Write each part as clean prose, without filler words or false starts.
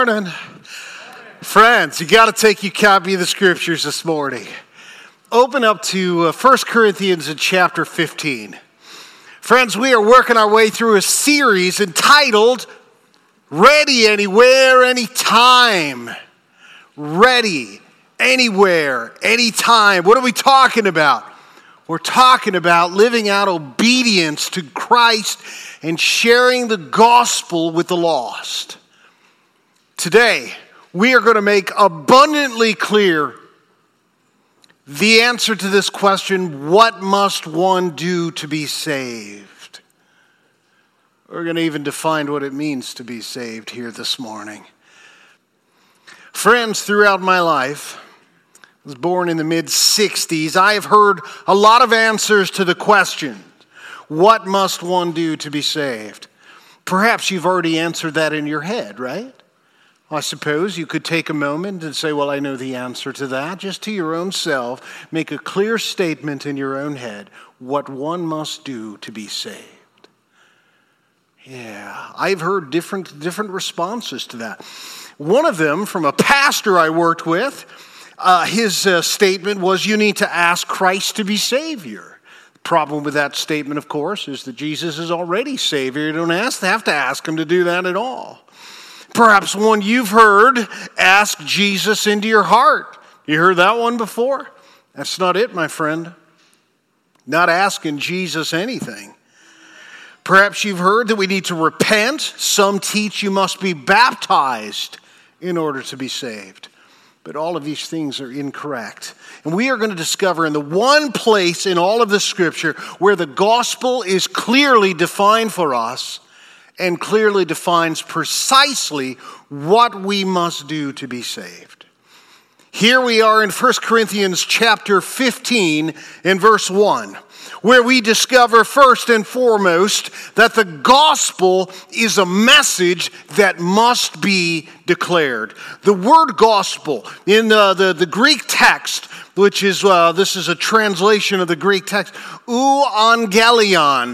Morning. Friends, you got to take your copy of the scriptures this morning. Open up to 1 Corinthians in chapter 15. Friends, we are working our way through a series entitled Ready Anywhere, Anytime. Ready anywhere, anytime. What are we talking about? We're talking about living out obedience to Christ and sharing the gospel with the lost. Today, we are going to make abundantly clear the answer to this question, what must one do to be saved? We're going to even define what it means to be saved here this morning. Friends, throughout my life, I was born in the mid-60s, I have heard a lot of answers to the question, what must one do to be saved? Perhaps you've already answered that in your head, right? I suppose you could take a moment and say, well, I know the answer to that. Just to your own self, make a clear statement in your own head, what one must do to be saved. Yeah, I've heard different responses to that. One of them from a pastor I worked with, his statement was, you need to ask Christ to be Savior. The problem with that statement, of course, is that Jesus is already Savior. You don't have to ask him to do that at all. Perhaps one you've heard, ask Jesus into your heart. You heard that one before? That's not it, my friend. Not asking Jesus anything. Perhaps you've heard that we need to repent. Some teach you must be baptized in order to be saved. But all of these things are incorrect. And we are going to discover in the one place in all of the Scripture where the gospel is clearly defined for us and clearly defines precisely what we must do to be saved. Here we are in 1 Corinthians chapter 15 and verse 1, where we discover first and foremost that the gospel is a message that must be declared. The word gospel in the Greek text, which is, this is a translation of the Greek text, euangelion.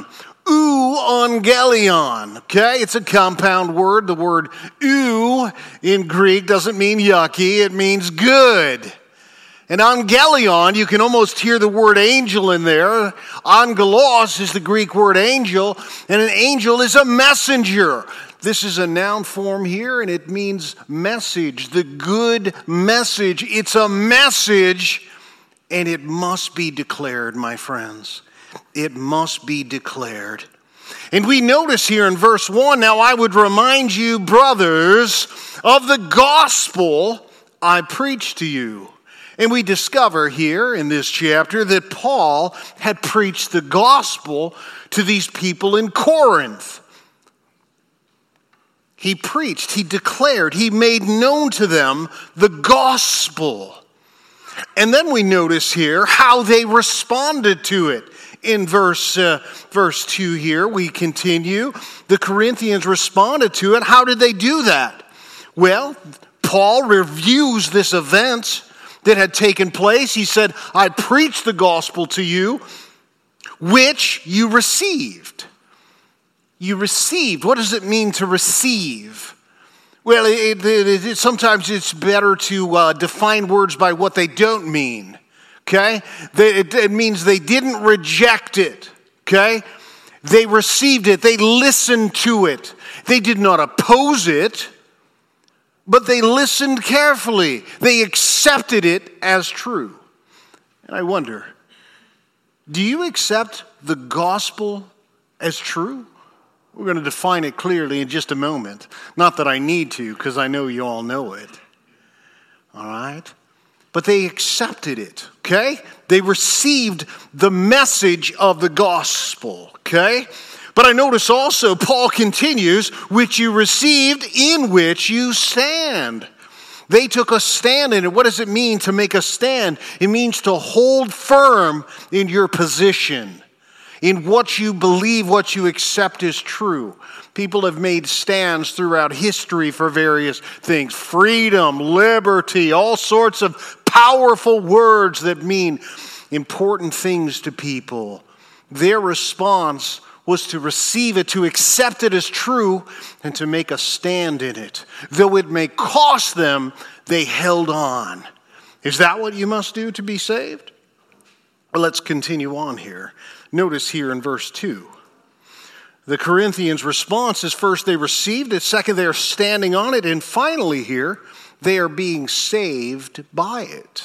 Euangelion, okay? It's a compound word. The word eu in Greek doesn't mean yucky. It means good. And angelion, you can almost hear the word angel in there. Angelos is the Greek word angel, and an angel is a messenger. This is a noun form here, and it means message, the good message. It's a message, and it must be declared, my friends. It must be declared. And we notice here in verse 1, now I would remind you, brothers, of the gospel I preached to you. And we discover here in this chapter that Paul had preached the gospel to these people in Corinth. He preached, he declared, he made known to them the gospel. And then we notice here how they responded to it. In verse 2 here, we continue. The Corinthians responded to it. How did they do that? Well, Paul reviews this event that had taken place. He said, I preached the gospel to you, which you received. You received. What does it mean to receive? Well, sometimes it's better to define words by what they don't mean. Okay? It means they didn't reject it. Okay? They received it. They listened to it. They did not oppose it, but they listened carefully. They accepted it as true. And I wonder, do you accept the gospel as true? We're going to define it clearly in just a moment. Not that I need to, because I know you all know it. All right? But they accepted it, okay? They received the message of the gospel, okay? But I notice also Paul continues, which you received, in which you stand. They took a stand in it. What does it mean to make a stand? It means to hold firm in your position, in what you believe, what you accept is true. People have made stands throughout history for various things. Freedom, liberty, all sorts of powerful words that mean important things to people. Their response was to receive it, to accept it as true, and to make a stand in it. Though it may cost them, they held on. Is that what you must do to be saved? Well, let's continue on here. Notice here in verse 2. The Corinthians' response is first they received it, second they are standing on it, and finally here they are being saved by it.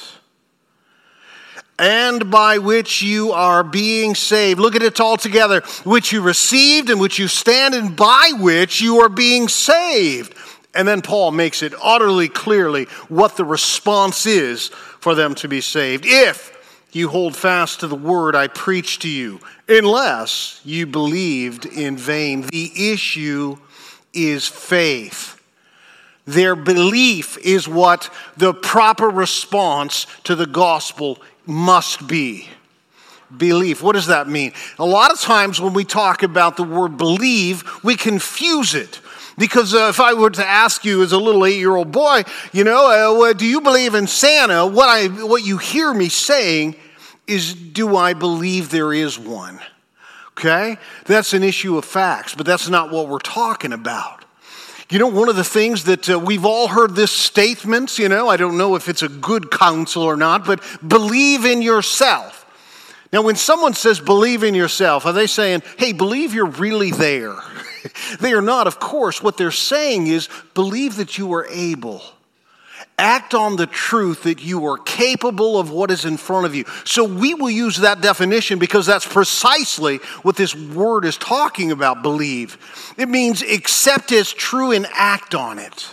And by which you are being saved. Look at it all together. Which you received and which you stand and by which you are being saved. And then Paul makes it utterly clearly what the response is for them to be saved. If you hold fast to the word I preached to you, unless you believed in vain. The issue is faith. Their belief is what the proper response to the gospel must be. Belief. What does that mean? A lot of times when we talk about the word believe, we confuse it. Because if I were to ask you as a little 8-year-old boy, do you believe in Santa? What you hear me saying is, do I believe there is one? Okay? That's an issue of facts, but that's not what we're talking about. One of the things that we've all heard this statement, I don't know if it's a good counsel or not, but believe in yourself. Now, when someone says believe in yourself, are they saying, hey, believe you're really there? They are not, of course. What they're saying is believe that you are able. Act on the truth that you are capable of what is in front of you. So we will use that definition because that's precisely what this word is talking about, believe. It means accept as true and act on it.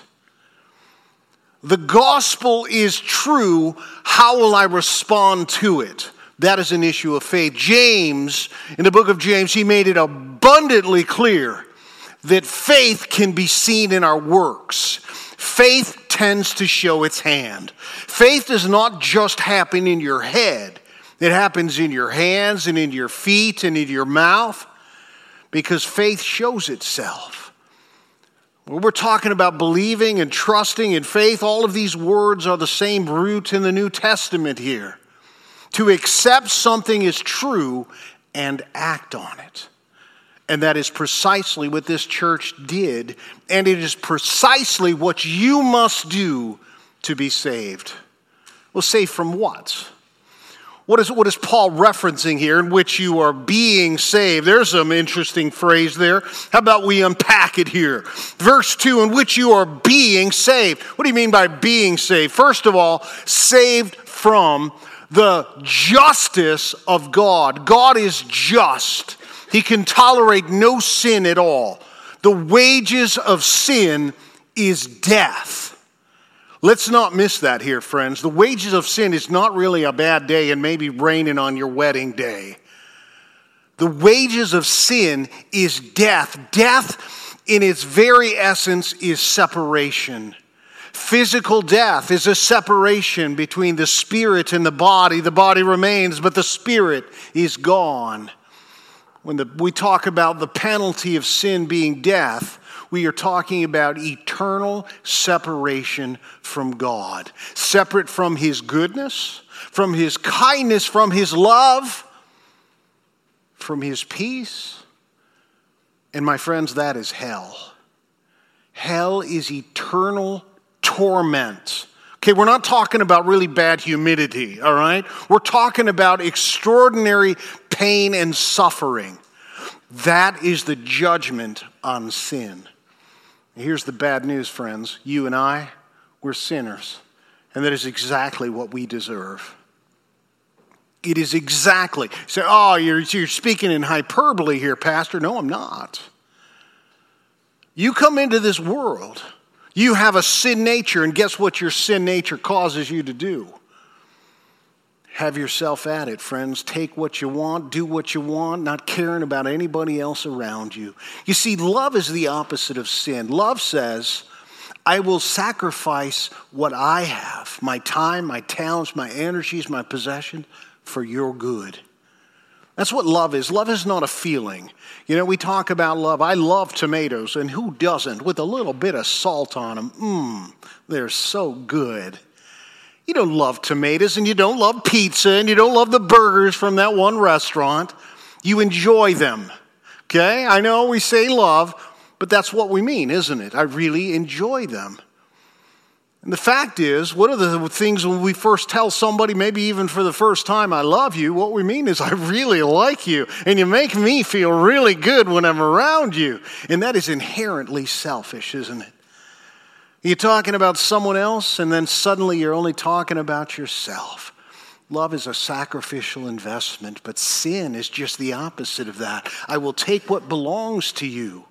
The gospel is true. How will I respond to it? That is an issue of faith. James, in the book of James, he made it abundantly clear that faith can be seen in our works. Faith tends to show its hand. Faith does not just happen in your head. It happens in your hands and in your feet and in your mouth because faith shows itself. When we're talking about believing and trusting and faith, all of these words are the same root in the New Testament here. To accept something as true and act on it. And that is precisely what this church did. And it is precisely what you must do to be saved. Well, saved from what? What is Paul referencing here in which you are being saved? There's some interesting phrase there. How about we unpack it here? Verse 2, in which you are being saved. What do you mean by being saved? First of all, saved from the justice of God. God is just. He can tolerate no sin at all. The wages of sin is death. Let's not miss that here, friends. The wages of sin is not really a bad day and maybe raining on your wedding day. The wages of sin is death. Death, in its very essence, is separation. Physical death is a separation between the spirit and the body. The body remains, but the spirit is gone. When we talk about the penalty of sin being death, we are talking about eternal separation from God. Separate from His goodness, from His kindness, from His love, from His peace. And my friends, that is hell. Hell is eternal torment. Okay, we're not talking about really bad humidity, all right? We're talking about extraordinary pain and suffering. That is the judgment on sin. Here's the bad news, friends. You and I, we're sinners. And that is exactly what we deserve. It is exactly. You say, oh, you're speaking in hyperbole here, Pastor. No, I'm not. You come into this world. You have a sin nature, and guess what your sin nature causes you to do? Have yourself at it, friends. Take what you want, do what you want, not caring about anybody else around you. You see, love is the opposite of sin. Love says, I will sacrifice what I have, my time, my talents, my energies, my possession, for your good. That's what love is. Love is not a feeling. We talk about love. I love tomatoes, and who doesn't? With a little bit of salt on them. They're so good. You don't love tomatoes, and you don't love pizza, and you don't love the burgers from that one restaurant. You enjoy them Okay? I know we say love, but that's what we mean, isn't it? I really enjoy them. And the fact is, what are the things when we first tell somebody, maybe even for the first time, I love you, what we mean is I really like you, and you make me feel really good when I'm around you. And that is inherently selfish, isn't it? You're talking about someone else, and then suddenly you're only talking about yourself. Love is a sacrificial investment, but sin is just the opposite of that. I will take what belongs to you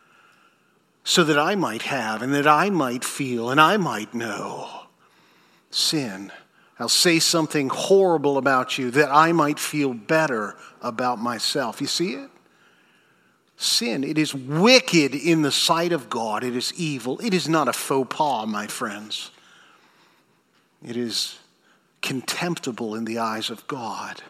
so that I might have and that I might feel and I might know. Sin. I'll say something horrible about you that I might feel better about myself. You see it? Sin. It is wicked in the sight of God. It is evil. It is not a faux pas, my friends. It is contemptible in the eyes of God.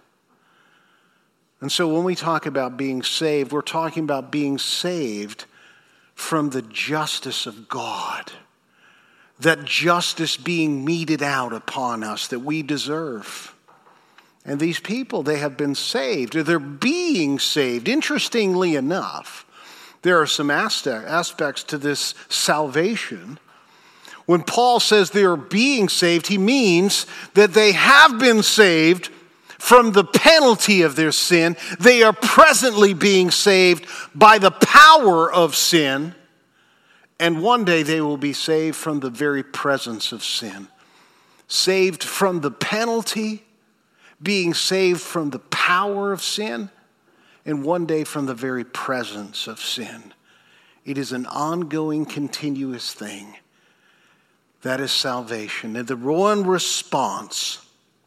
And so when we talk about being saved, we're talking about being saved from the justice of God. That justice being meted out upon us that we deserve. And these people, they have been saved, or they're being saved. Interestingly enough, there are some aspects to this salvation. When Paul says they are being saved, he means that they have been saved from the penalty of their sin. They are presently being saved by the power of sin. And one day they will be saved from the very presence of sin. Saved from the penalty, being saved from the power of sin, and one day from the very presence of sin. It is an ongoing, continuous thing. That is salvation. And the one response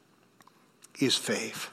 is faith.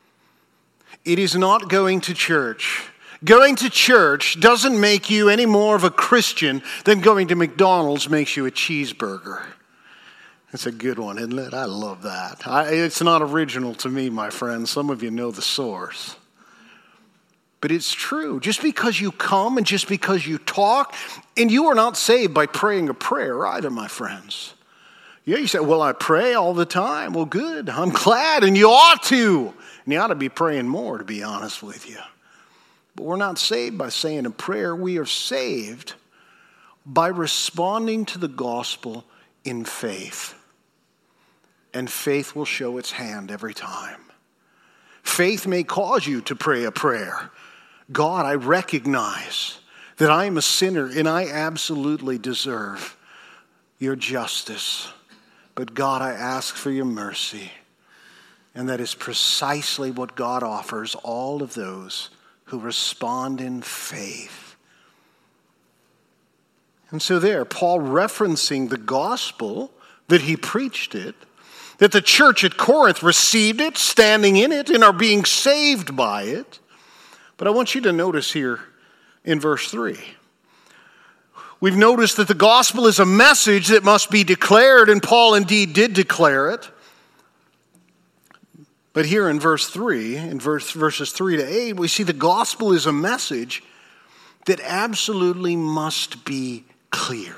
It is not going to church. Going to church doesn't make you any more of a Christian than going to McDonald's makes you a cheeseburger. That's a good one, isn't it? I love that. It's not original to me, my friends. Some of you know the source. But it's true. Just because you come and just because you talk, and you are not saved by praying a prayer either, my friends. Yeah, you say, well, I pray all the time. Well, good. I'm glad, and you ought to. And you ought to be praying more, to be honest with you. But we're not saved by saying a prayer. We are saved by responding to the gospel in faith. And faith will show its hand every time. Faith may cause you to pray a prayer. God, I recognize that I am a sinner and I absolutely deserve your justice. But God, I ask for your mercy. And that is precisely what God offers all of those who respond in faith. And so there, Paul referencing the gospel, that he preached it, that the church at Corinth received it, standing in it, and are being saved by it. But I want you to notice here in verse 3. We've noticed that the gospel is a message that must be declared, and Paul indeed did declare it. But here in verse 3, in verses 3 to 8, we see the gospel is a message that absolutely must be clear.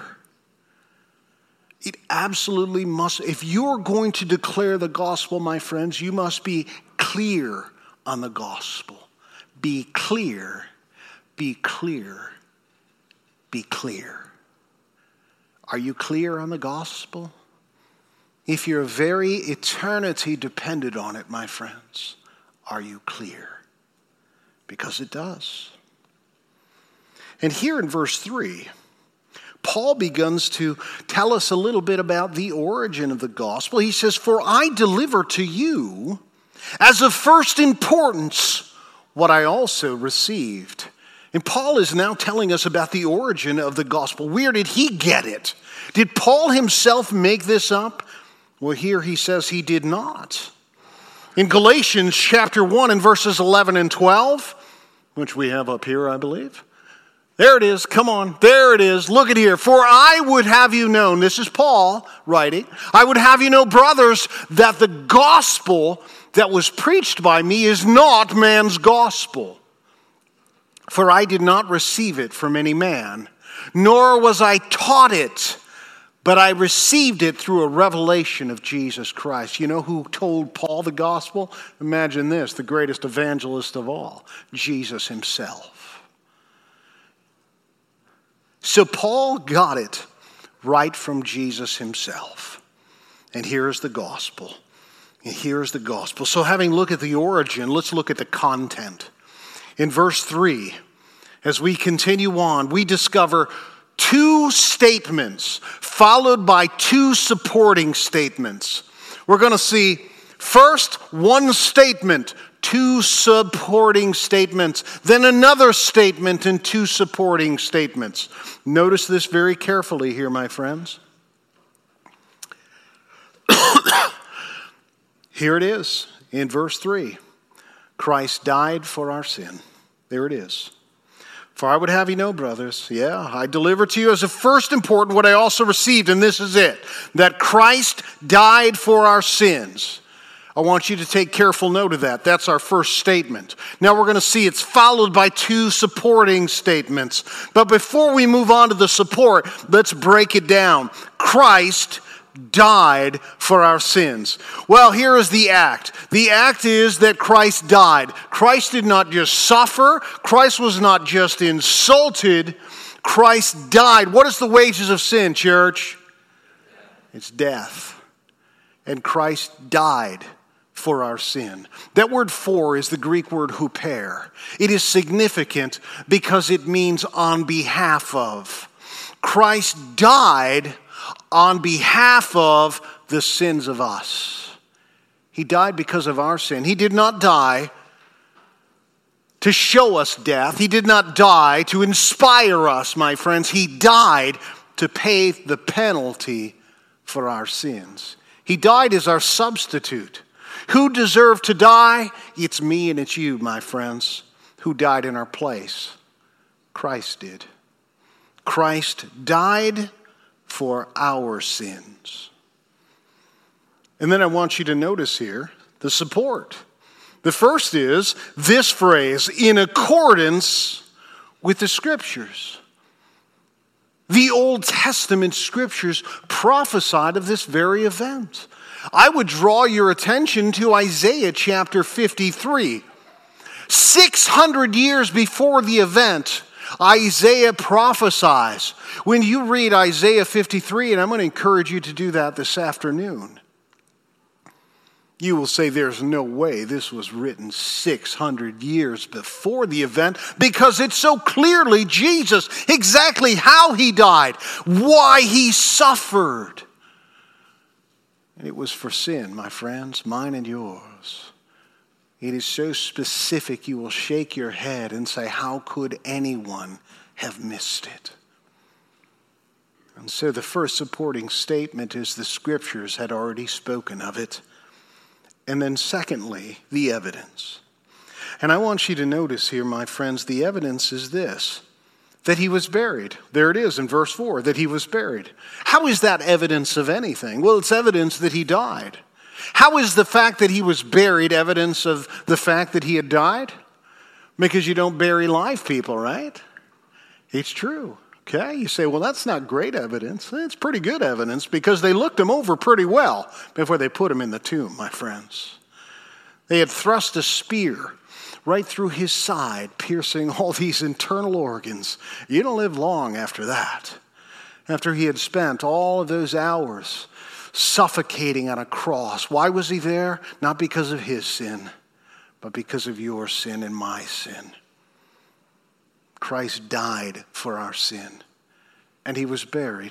It absolutely must. If you're going to declare the gospel, my friends, you must be clear on the gospel. Be clear, be clear, be clear. Are you clear on the gospel? If your very eternity depended on it, my friends, are you clear? Because it does. And here in verse 3, Paul begins to tell us a little bit about the origin of the gospel. He says, "For I deliver to you as of first importance what I also received." And Paul is now telling us about the origin of the gospel. Where did he get it? Did Paul himself make this up? Well, here he says he did not. In Galatians chapter 1 and verses 11 and 12, which we have up here, I believe. There it is. Come on. There it is. Look at here. "For I would have you known," this is Paul writing, "I would have you know, brothers, that the gospel that was preached by me is not man's gospel. For I did not receive it from any man, nor was I taught it, but I received it through a revelation of Jesus Christ." You know who told Paul the gospel? Imagine this, the greatest evangelist of all, Jesus himself. So Paul got it right from Jesus himself. And here's the gospel. And here's the gospel. So having looked at the origin, let's look at the content. In verse 3, as we continue on, we discover two statements followed by two supporting statements. We're going to see first one statement, two supporting statements, then another statement and two supporting statements. Notice this very carefully here, my friends. Here it is in verse 3. Christ died for our sin. There it is. For I would have you know, brothers, I deliver to you as a first important what I also received, and this is it, that Christ died for our sins. I want you to take careful note of that. That's our first statement. Now we're going to see it's followed by two supporting statements. But before we move on to the support, let's break it down. Christ died for our sins. Well, here is the act. The act is that Christ died. Christ did not just suffer. Christ was not just insulted. Christ died. What is the wages of sin, church? It's death. And Christ died for our sin. That word "for" is the Greek word huper. It is significant because it means on behalf of. Christ died on behalf of the sins of us. He died because of our sin. He did not die to show us death. He did not die to inspire us, my friends. He died to pay the penalty for our sins. He died as our substitute. Who deserved to die? It's me and it's you, my friends, who died in our place. Christ did. Christ died for our sins. And then I want you to notice here the support. The first is this phrase, in accordance with the Scriptures. The Old Testament Scriptures prophesied of this very event. I would draw your attention to Isaiah chapter 53. 600 years before the event, Isaiah prophesies. When you read Isaiah 53, and I'm going to encourage you to do that this afternoon, you will say there's no way this was written 600 years before the event, because it's so clearly Jesus, exactly how he died, why he suffered. And it was for sin, my friends, mine and yours. It is so specific you will shake your head and say, how could anyone have missed it? And so the first supporting statement is the Scriptures had already spoken of it. And then secondly, the evidence. And I want you to notice here, my friends, the evidence is this, that he was buried. There it is in verse 4, that he was buried. How is that evidence of anything? Well, it's evidence that he died. How is the fact that he was buried evidence of the fact that he had died? Because you don't bury live people, right? It's true. Okay, you say, well, that's not great evidence. It's pretty good evidence because they looked him over pretty well before they put him in the tomb, my friends. They had thrust a spear right through his side, piercing all these internal organs. You don't live long after that. After he had spent all of those hours suffocating on a cross. Why was he there? Not because of his sin, but because of your sin and my sin. Christ died for our sin, and he was buried.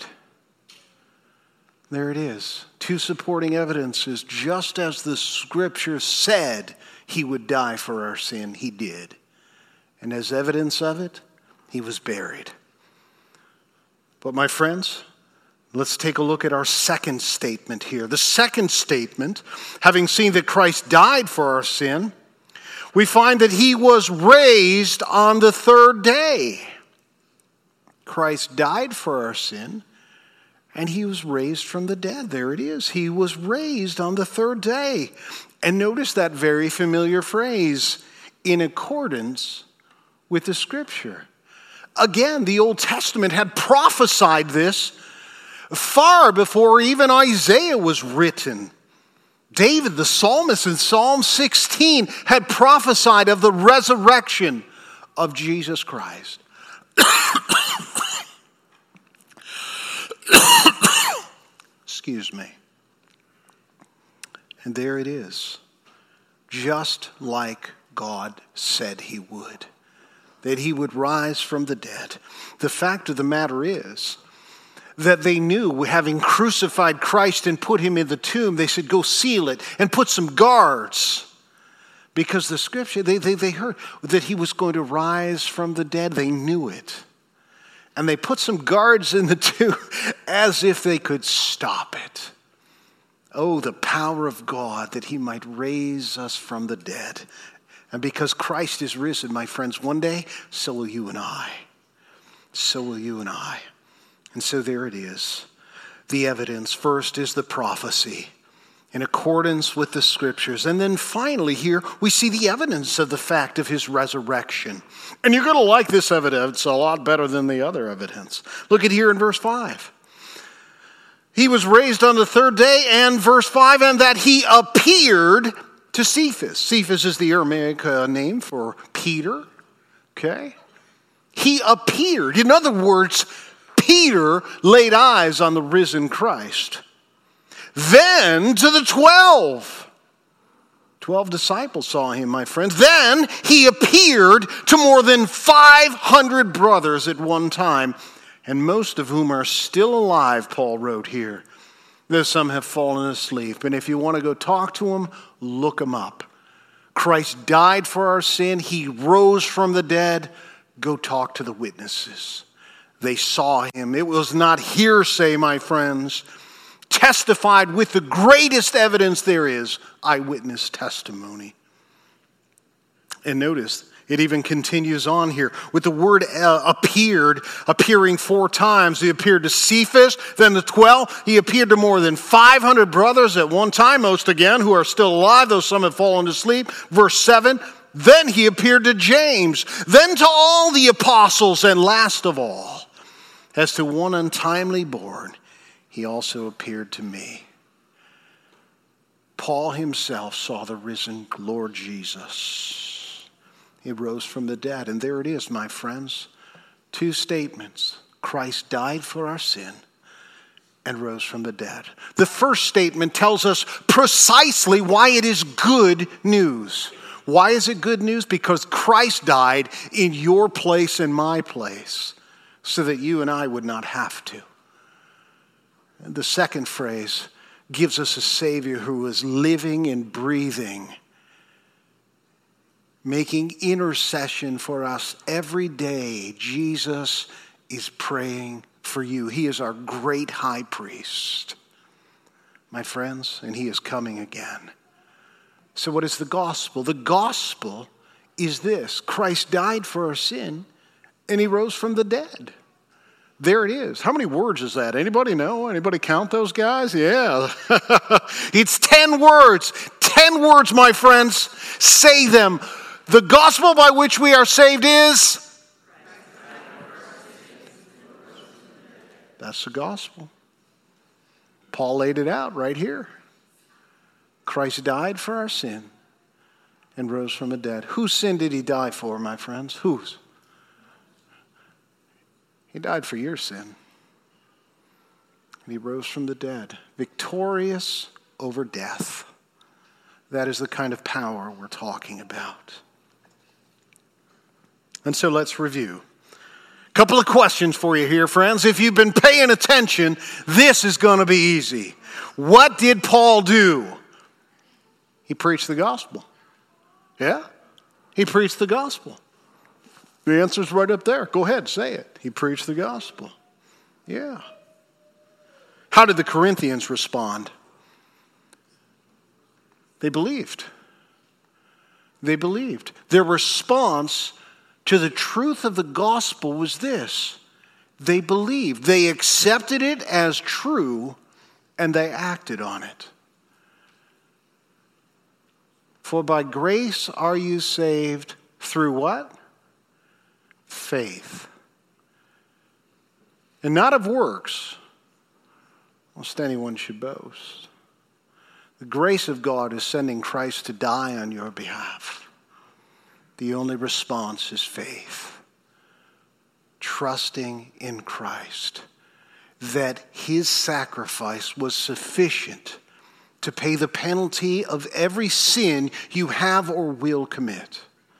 There it is. Two supporting evidences. Just as the Scripture said he would die for our sin, he did. And as evidence of it, he was buried. But my friends, let's take a look at our second statement here. The second statement, having seen that Christ died for our sin, we find that he was raised on the third day. Christ died for our sin, and he was raised from the dead. There it is. He was raised on the third day. And notice that very familiar phrase, in accordance with the Scripture. Again, the Old Testament had prophesied this far before even Isaiah was written. David, the psalmist in Psalm 16, had prophesied of the resurrection of Jesus Christ. Excuse me. And there it is, just like God said he would, that he would rise from the dead. The fact of the matter is that they knew, having crucified Christ and put him in the tomb, they said, go seal it and put some guards. Because the scripture, they heard that he was going to rise from the dead. They knew it. And they put some guards in the tomb as if they could stop it. Oh, the power of God that he might raise us from the dead. And because Christ is risen, my friends, one day, so will you and I. So will you and I. And so there it is. The evidence first is the prophecy in accordance with the scriptures. And then finally here, we see the evidence of the fact of his resurrection. And you're going to like this evidence a lot better than the other evidence. Look at here in verse 5. He was raised on the third day, and verse 5, and that he appeared to Cephas. Cephas is the Aramaic name for Peter. Okay? He appeared. In other words, Peter laid eyes on the risen Christ. Then to the 12. 12 disciples saw him, my friends. Then he appeared to more than 500 brothers at one time, and most of whom are still alive, Paul wrote here. Though some have fallen asleep. And if you want to go talk to them, look them up. Christ died for our sin. He rose from the dead. Go talk to the witnesses. They saw him. It was not hearsay, my friends. Testified with the greatest evidence there is, eyewitness testimony. And notice, it even continues on here with the word appeared, appearing 4 times. He appeared to Cephas, then the 12. He appeared to more than 500 brothers at one time, most again, who are still alive, though some have fallen asleep. Verse 7, then he appeared to James, then to all the apostles, and last of all, as to one untimely born, he also appeared to me. Paul himself saw the risen Lord Jesus. He rose from the dead. And there it is, my friends. 2 statements. Christ died for our sin and rose from the dead. The first statement tells us precisely why it is good news. Why is it good news? Because Christ died in your place and my place so that you and I would not have to. And the second phrase gives us a Savior who is living and breathing, making intercession for us every day. Jesus is praying for you. He is our great high priest, my friends, and he is coming again. So what is the gospel? The gospel is this: Christ died for our sin and he rose from the dead. There it is. How many words is that? Anybody know? Anybody count those guys? Yeah. It's 10 words. 10 words, my friends. Say them. The gospel by which we are saved is? That's the gospel. Paul laid it out right here. Christ died for our sin and rose from the dead. Whose sin did he die for, my friends? Whose? He died for your sin. And he rose from the dead, victorious over death. That is the kind of power we're talking about. And so let's review. A couple of questions for you here, friends. If you've been paying attention, this is going to be easy. What did Paul do? He preached the gospel. Yeah? He preached the gospel. The answer's right up there. Go ahead, say it. He preached the gospel. Yeah. How did the Corinthians respond? They believed. They believed. Their response to the truth of the gospel was this: they believed. They accepted it as true and they acted on it. For by grace are you saved through what? Faith. And not of works, lest anyone should boast. The grace of God is sending Christ to die on your behalf. The only response is faith. Trusting in Christ. that his sacrifice was sufficient to pay the penalty of every sin you have or will commit.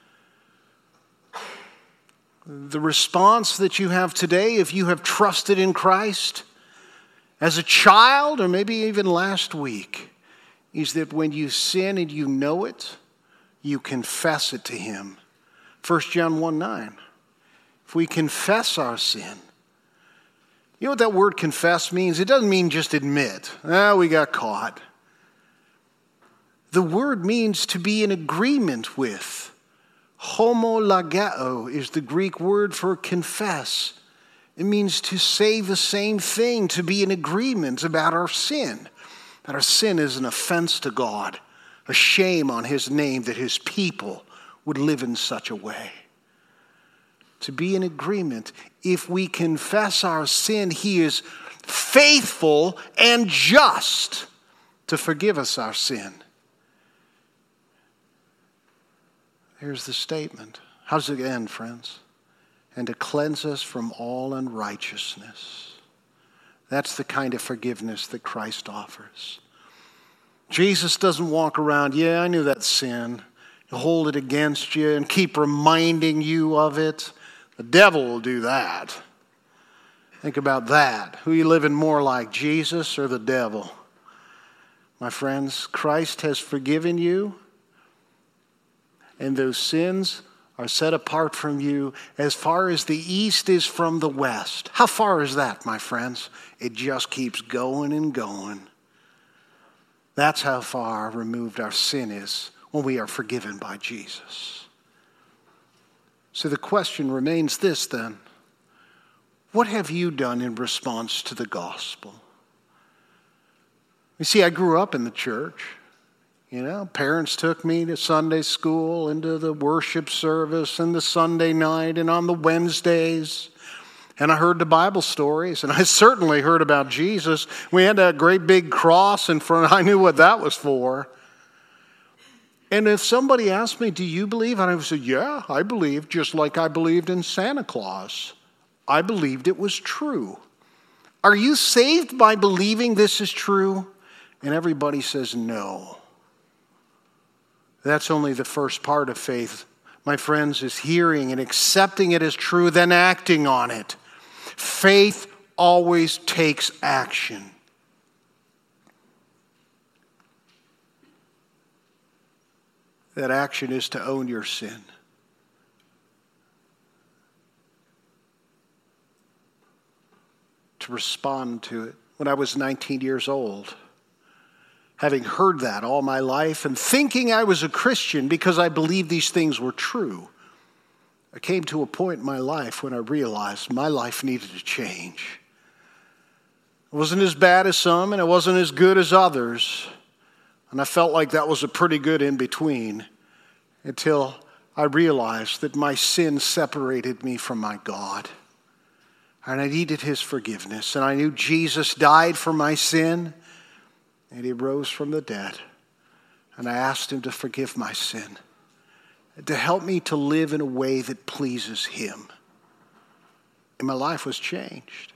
The response that you have today, if you have trusted in Christ as a child or maybe even last week, is that when you sin and you know it, you confess it to him. 1 John 1:9. If we confess our sin, you know what that word confess means? It doesn't mean just admit, we got caught. The word means to be in agreement with. Homologeo is the Greek word for confess. It means to say the same thing, to be in agreement about our sin. That our sin is an offense to God, a shame on his name that his people would live in such a way. To be in agreement. If we confess our sin, he is faithful and just to forgive us our sin. Here's the statement. How does it end, friends? And to cleanse us from all unrighteousness. That's the kind of forgiveness that Christ offers. Jesus doesn't walk around, I knew that sin. He'll hold it against you and keep reminding you of it. The devil will do that. Think about that. Who are you living more like, Jesus or the devil? My friends, Christ has forgiven you, and those sins are set apart from you as far as the east is from the west. How far is that, my friends? It just keeps going and going. That's how far removed our sin is when we are forgiven by Jesus. So the question remains this then. What have you done in response to the gospel? You see, I grew up in the church. Parents took me to Sunday school, into the worship service, and the Sunday night, and on the Wednesdays. And I heard the Bible stories, and I certainly heard about Jesus. We had that great big cross in front. I knew what that was for. And if somebody asked me, do you believe? And I would say, yeah, I believe, just like I believed in Santa Claus. I believed it was true. Are you saved by believing this is true? And everybody says no. That's only the first part of faith, my friends, is hearing and accepting it as true, then acting on it. Faith always takes action. That action is to own your sin. To respond to it. When I was 19 years old, having heard that all my life and thinking I was a Christian because I believed these things were true, I came to a point in my life when I realized my life needed to change. It wasn't as bad as some, and it wasn't as good as others. And I felt like that was a pretty good in-between until I realized that my sin separated me from my God. And I needed his forgiveness. And I knew Jesus died for my sin, and he rose from the dead. And I asked him to forgive my sin, to help me to live in a way that pleases him. And my life was changed.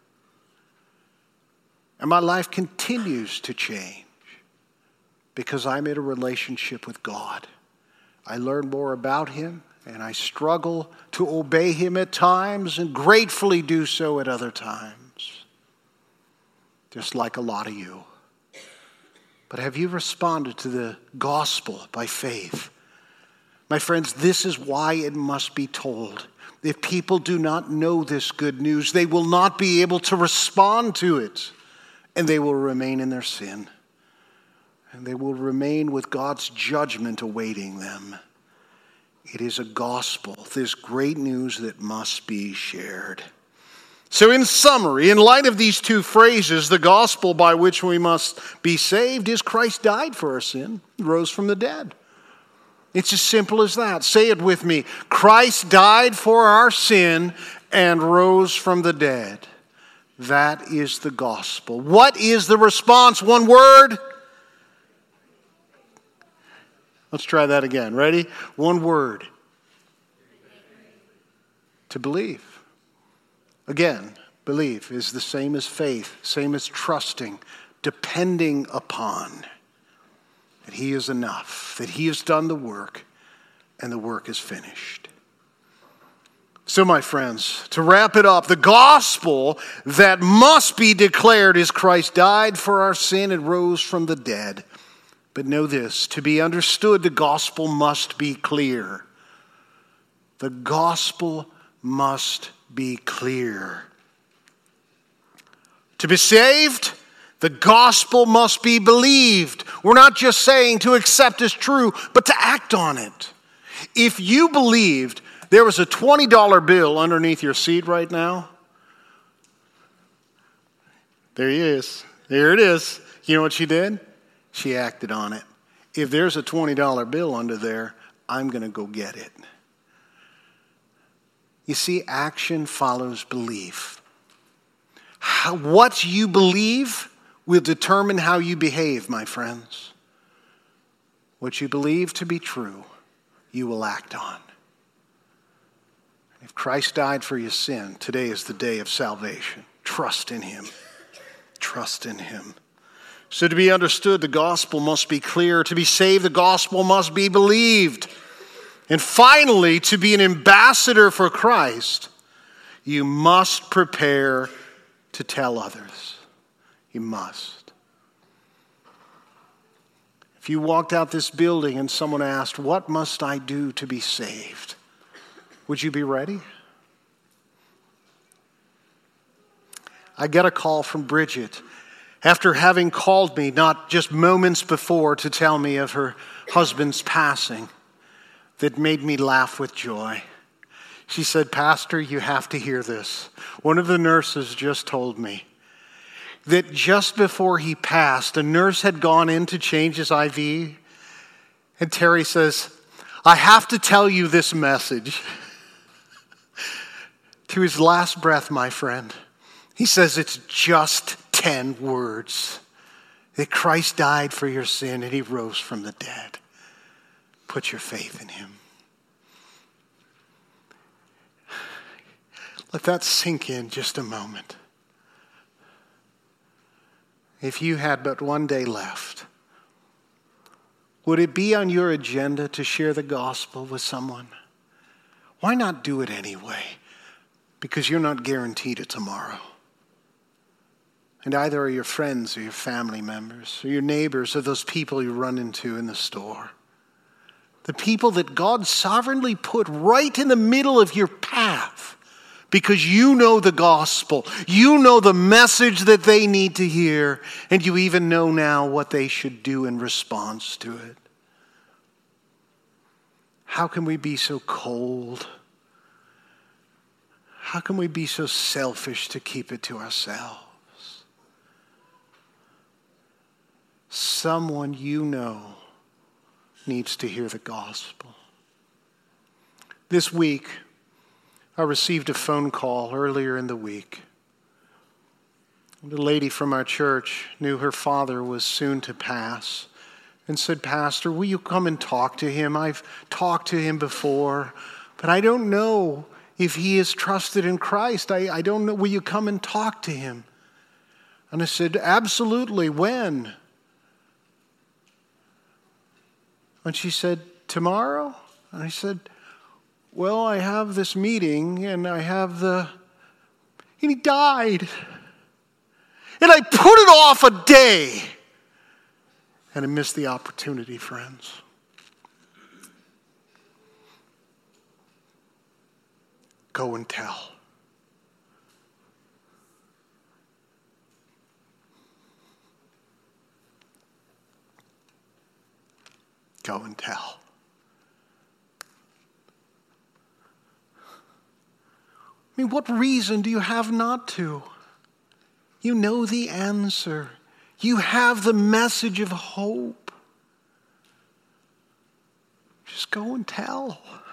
And my life continues to change because I'm in a relationship with God. I learn more about him, and I struggle to obey him at times and gratefully do so at other times, just like a lot of you. But have you responded to the gospel by faith? My friends, this is why it must be told. If people do not know this good news, they will not be able to respond to it, and they will remain in their sin. And they will remain with God's judgment awaiting them. It is a gospel, this great news that must be shared. So in summary, in light of these two phrases, the gospel by which we must be saved is Christ died for our sin, rose from the dead. It's as simple as that. Say it with me. Christ died for our sin and rose from the dead. That is the gospel. What is the response? One word. Let's try that again. Ready? One word. To believe. Again, Believe is the same as faith, same as trusting, depending upon that he is enough, that he has done the work, and the work is finished. So, my friends, to wrap it up, the gospel that must be declared is Christ died for our sin and rose from the dead. But know this, to be understood, the gospel must be clear. The gospel must be clear. To be saved, the gospel must be believed. We're not just saying to accept as true, but to act on it. If you believed there was a $20 bill underneath your seat right now, there he is. There it is. You know what she did? She acted on it. If there's a $20 bill under there, I'm going to go get it. You see, action follows belief. What you believe will determine how you behave, my friends. What you believe to be true, you will act on. If Christ died for your sin, today is the day of salvation. Trust in him. Trust in him. So to be understood, the gospel must be clear. To be saved, the gospel must be believed. And finally, to be an ambassador for Christ, you must prepare to tell others. You must. If you walked out this building and someone asked, "What must I do to be saved?" would you be ready? I get a call from Bridget after having called me not just moments before to tell me of her husband's passing that made me laugh with joy. She said, "Pastor, you have to hear this. One of the nurses just told me that just before he passed, a nurse had gone in to change his IV. And Terry says, 'I have to tell you this message.'" To his last breath, my friend, he says it's just 10 words. That Christ died for your sin and he rose from the dead. Put your faith in him. Let that sink in just a moment. If you had but one day left, would it be on your agenda to share the gospel with someone? Why not do it anyway? Because you're not guaranteed a tomorrow. And either are your friends or your family members or your neighbors or those people you run into in the store. The people that God sovereignly put right in the middle of your path because you know the gospel. You know the message that they need to hear. And you even know now what they should do in response to it. How can we be so cold? How can we be so selfish to keep it to ourselves? Someone you know needs to hear the gospel. This week, I received a phone call earlier in the week. The lady from our church knew her father was soon to pass and said, "Pastor, will you come and talk to him? I've talked to him before, but I don't know if he is trusted in Christ. I don't know. Will you come and talk to him?" And I said, "Absolutely. When?" And she said, "Tomorrow?" And I said, "Well, I have this meeting and I have and he died. And I put it off a day. And I missed the opportunity, friends. Go and tell. Go and tell. I mean, what reason do you have not to? You know the answer. You have the message of hope. Just go and tell.